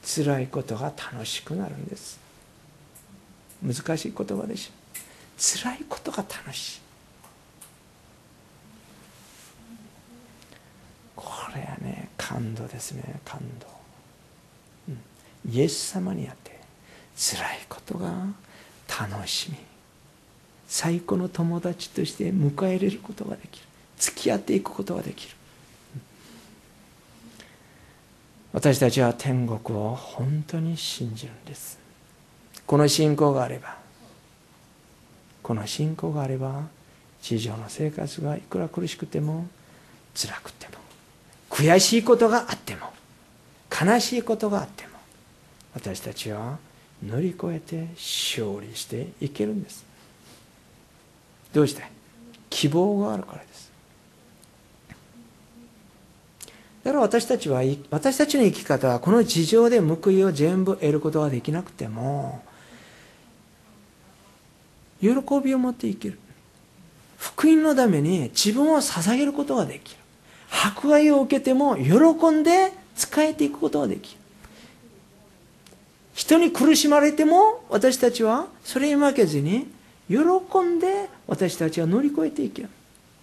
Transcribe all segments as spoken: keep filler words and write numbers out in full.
辛いことが楽しくなるんです。難しい言葉でしょ。辛いことが楽しい。これはね、感動ですね、感動、うん、イエス様にあって辛いことが楽しみ、最高の友達として迎え入れることができる、付き合っていくことができる。私たちは天国を本当に信じるんです。この信仰があれば、この信仰があれば、地上の生活がいくら苦しくても、辛くても、悔しいことがあっても、悲しいことがあっても、私たちは乗り越えて勝利していけるんです。どうして？希望があるからです。だから私たちは、私たちの生き方はこの地上で報いを全部得ることができなくても、喜びを持って生きる。福音のために自分を捧げることができる。迫害を受けても喜んで仕えていくことができる。人に苦しまれても私たちはそれに負けずに喜んで私たちは乗り越えていける。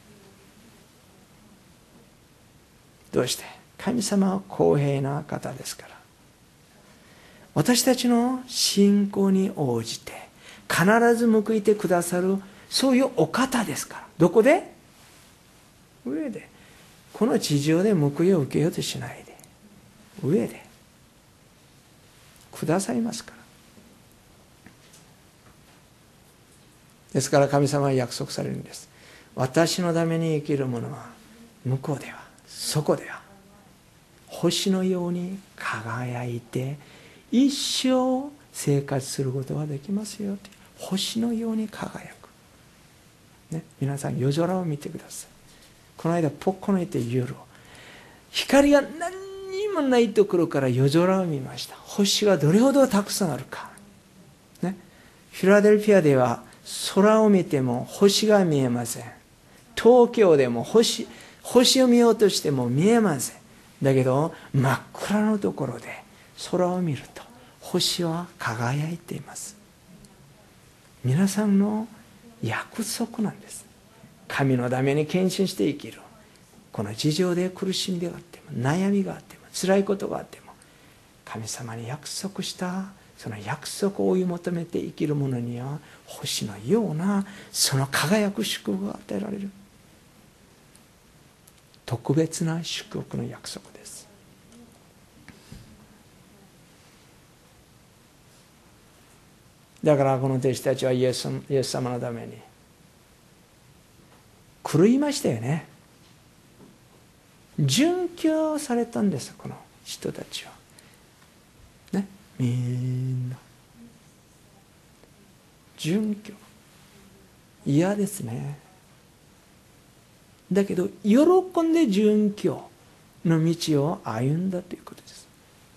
どうして？神様は公平な方ですから。私たちの信仰に応じて必ず報いてくださる、そういうお方ですから。どこで？上で。この地上で報いを受けようとしないで、上でくださいますから。ですから神様は約束されるんです。私のために生きる者は向こうでは、そこでは星のように輝いて一生生活することができますよって。星のように輝く、ね、皆さん夜空を見てください。この間ポッコのいて夜を、光が何にもないところから夜空を見ました。星がどれほどたくさんあるか、ね、フィラデルフィアでは空を見ても星が見えません。東京でも 星, 星を見ようとしても見えません。だけど真っ暗のところで空を見ると星は輝いています。皆さんの約束なんです。神のために献身して生きる。この地上で苦しみがあっても、悩みがあっても、辛いことがあっても、神様に約束したその約束を追い求めて生きる者には星のようなその輝く祝福が与えられる。特別な祝福の約束です。だからこの弟子たちはイエス、イエス様のために狂いましたよね。殉教されたんです、この人たちはね。みんな殉教、嫌ですね。だけど喜んで殉教の道を歩んだということです。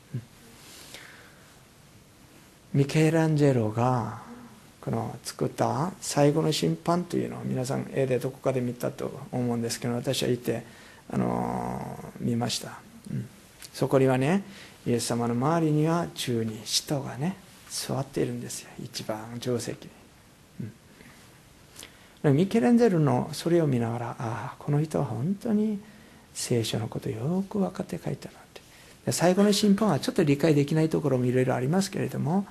ミケランジェロがこの作った最後の審判というのを皆さん絵でどこかで見たと思うんですけど、私は行ってあの見ました、うん、そこにはね、イエス様の周りにはじゅうにん使徒がね座っているんですよ、一番上席に、うん、ミケランジェロのそれを見ながら、ああこの人は本当に聖書のことをよく分かって書いたなって。で最後の審判はちょっと理解できないところもいろいろありますけれども、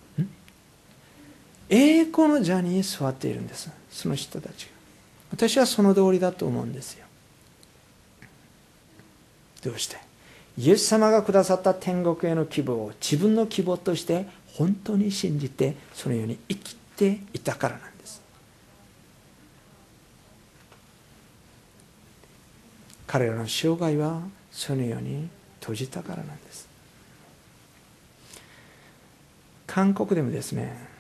栄光の座に座っているんです、その人たちが。私はその通りだと思うんですよ。どうして？イエス様がくださった天国への希望を自分の希望として本当に信じて、そのように生きていたからなんです。彼らの生涯はそのように閉じたからなんです。韓国でもですね、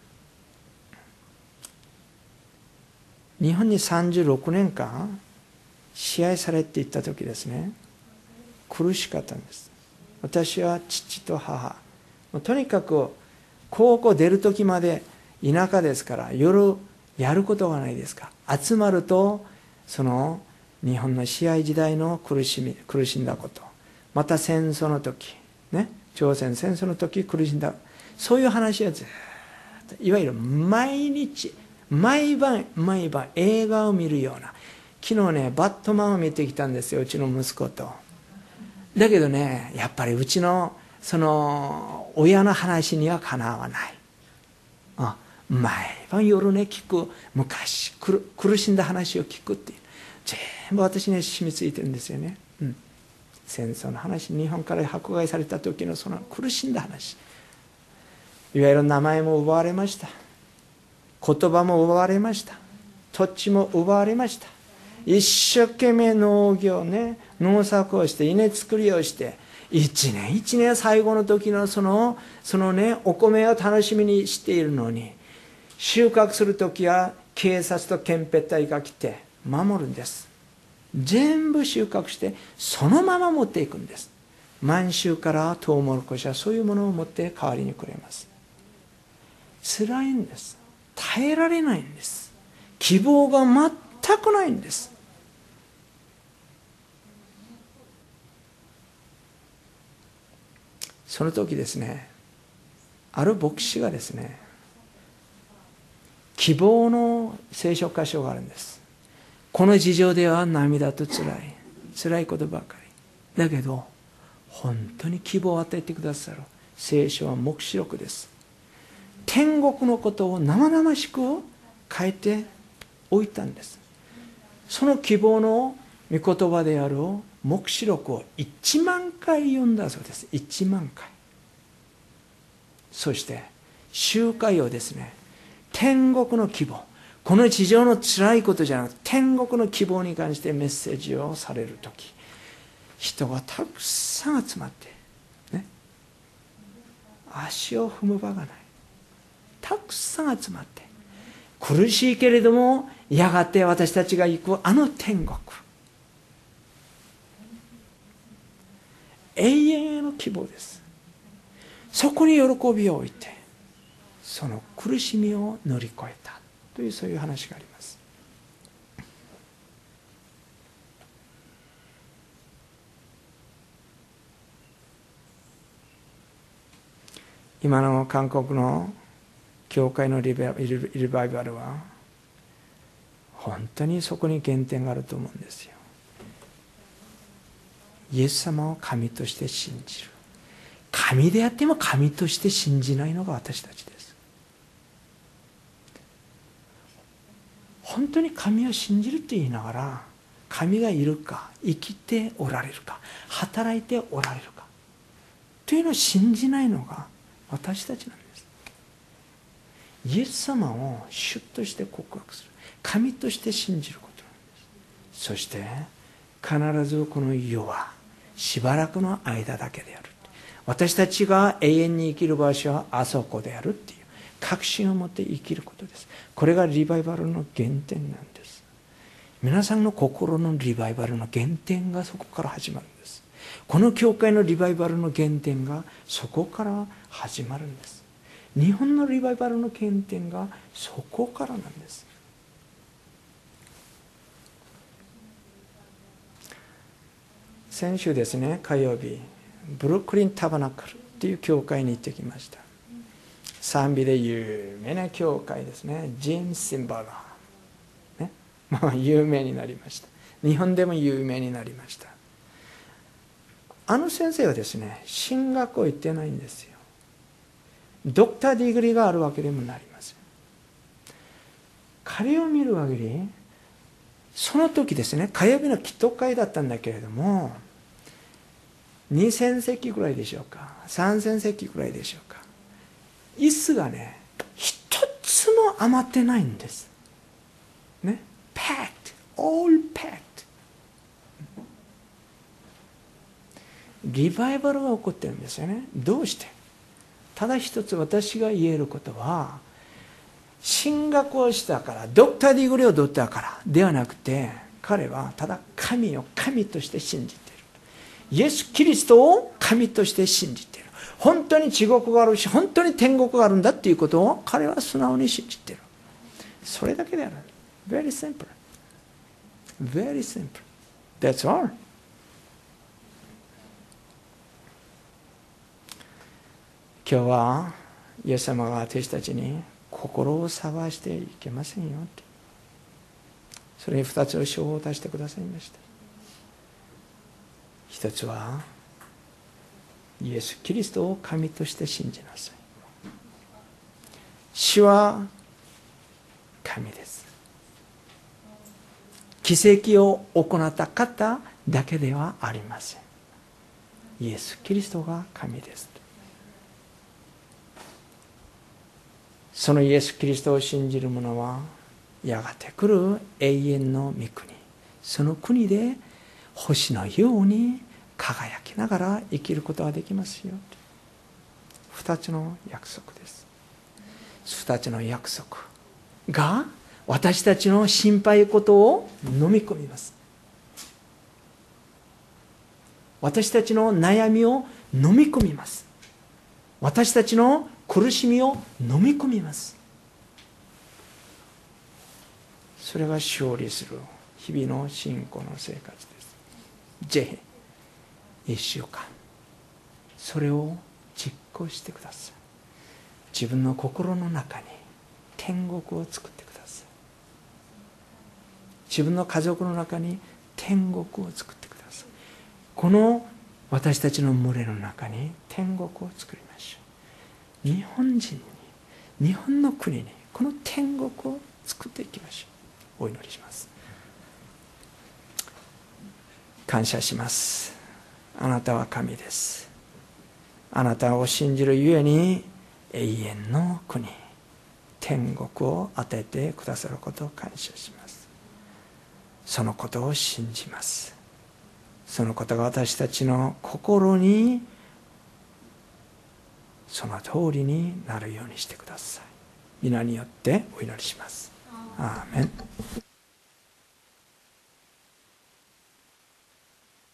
日本にさんじゅうろくねんかん支配されていった時ですね、苦しかったんです。私は父と母、とにかく高校出る時まで田舎ですから夜やることがないですから、集まるとその日本の支配時代の苦しみ苦しんだこと、また戦争の時ね、 朝鮮戦争の時苦しんだ、そういう話はずっと、いわゆる毎日毎晩毎晩映画を見るような。昨日ねバットマンを見てきたんですよ、うちの息子と。だけどね、やっぱりうちのその親の話にはかなわない。あ、毎晩夜ね聞く、昔苦しんだ話を聞くっていう、全部私に染みついてるんですよね、うん、戦争の話、日本から迫害された時のその苦しんだ話、いわゆる名前も奪われました、言葉も奪われました、土地も奪われました。一生懸命農業ね、農作をして稲作りをして一年一年最後の時のそのそのねお米を楽しみにしているのに、収穫する時は警察と憲兵隊が来て守るんです。全部収穫してそのまま持っていくんです。満州からトウモロコシはそういうものを持って代わりにくれます。辛いんです。耐えられないんです。希望が全くないんです。その時ですね、ある牧師がですね、希望の聖書箇所があるんです。この事情では涙とつらい辛いことばかりだけど、本当に希望を与えてくださる聖書は黙示録です。天国のことを生々しく書いておいたんです。その希望の御言葉である黙示録をいちまんかい読んだそうです。いちまんかい。そして集会をですね、天国の希望、この地上の辛いことじゃなくて天国の希望に関してメッセージをされるとき、人がたくさん集まって、ね、足を踏む場がない、たくさん集まって、苦しいけれどもやがて私たちが行くあの天国、永遠への希望です。そこに喜びを置いてその苦しみを乗り越えたという、そういう話があります。今の韓国の教会のリバイバルは本当にそこに原点があると思うんですよ。イエス様を神として信じる。神であっても神として信じないのが私たちです。本当に神を信じると言いながら、神がいるか、生きておられるか、働いておられるかというのを信じないのが私たちなんです。イエス様を主として告白する、神として信じることなんです。そして必ずこの世はしばらくの間だけである、私たちが永遠に生きる場所はあそこであるっていう確信を持って生きることです。これがリバイバルの原点なんです。皆さんの心のリバイバルの原点がそこから始まるんです。この教会のリバイバルの原点がそこから始まるんです。日本のリバイバルの原点がそこからなんです。先週ですね、火曜日、ブルックリンタバナクルっていう教会に行ってきました。賛美で有名な教会ですね。ジェームス・シンバラー、ね、まあ有名になりました。日本でも有名になりました。あの先生はですね、進学校行ってないんですよ。ドクターディグリーがあるわけでもなりません。彼を見る限り、その時ですね、火曜日の祈祷会だったんだけれども、にせんせきぐらいでしょうか、さんぜんせきぐらいでしょうか、椅子がね一つも余ってないんですね。 packed, all packed。 リバイバルが起こってるんですよね。どうして？ただ一つ私が言えることは、進学をしたからドクターディグリーを取ったからではなくて、彼はただ神を神として信じている。イエス・キリストを神として信じている。本当に地獄があるし、本当に天国があるんだっていうことを彼は素直に信じている。それだけである。Very simple. Very simple. That's all. 今日はイエス様が私たちに心を探していけませんよって、それに二つの章を出してくださいました。一つはイエス・キリストを神として信じなさい。主は神です。奇跡を行った方だけではありません。イエス・キリストが神です。そのイエス・キリストを信じる者はやがて来る永遠の御国、その国で星のように輝きながら生きることができますよ。二つの約束です。二つの約束が私たちの心配事を飲み込みます。私たちの悩みを飲み込みます。私たちの苦しみを飲み込みます。それが勝利する日々の信仰の生活です。ぜひ一週間それを実行してください。自分の心の中に天国を作ってください。自分の家族の中に天国を作ってください。この私たちの群れの中に天国を作りましょう。日本人に、日本の国にこの天国を作っていきましょう。お祈りします。感謝します。あなたは神です。あなたを信じるゆえに永遠の国、天国を与えてくださることを感謝します。そのことを信じます。そのことが私たちの心にその通りになるようにしてください。皆によってお祈りします。アーメン。